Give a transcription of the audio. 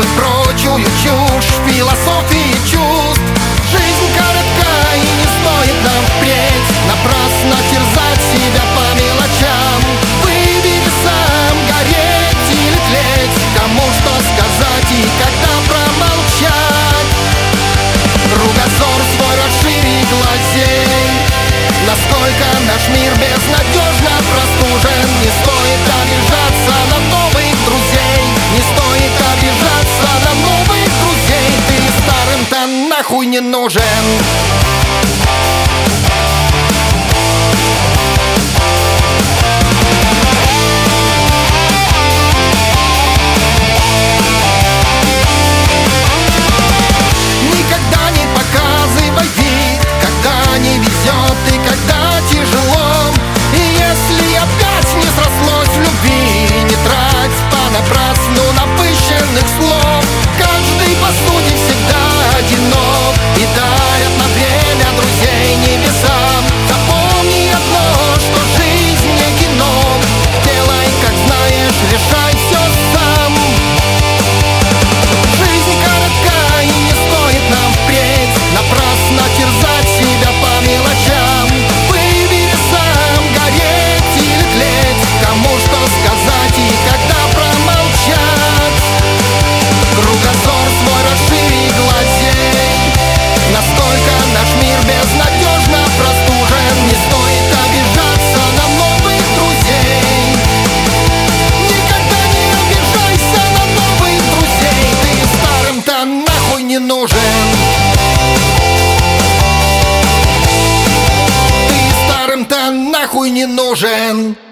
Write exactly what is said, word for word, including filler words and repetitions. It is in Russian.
Забыть прочую чушь философии чувств. Жизнь коротка и не стоит нам впредь напрасно терзать себя по мелочам. Выбери сам, гореть или тлеть, кому что сказать и когда промолчать. Кругозор свой расшири, глазей, насколько наш мир безнадежно простужен. Не стоит обижаться на новых друзей, не стоит обижаться на новых друзей. Ты старым-то нахуй не нужен. Никогда не показывай вид, когда не везет и когда тяжело. И если опять не срослось в любви, не трать понапрасну напыщенных слов. Каждый по сути всегда одинок и дарят на время друзей небесам. Запомни одно, что жизнь не кино. Делай, как знаешь, решай все сам. Жизнь коротка и не стоит нам впредь напрасно терзать себя по мелочам. Выбери сам, гореть или тлеть, кому что сказать и когда промолчать. Кругозор свой расшири, глазей, насколько наш мир безнадежно простужен. Не стоит обижаться на новых друзей, никогда не обижайся на новых друзей. Ты старым-то нахуй не нужен. Ты старым-то нахуй не нужен.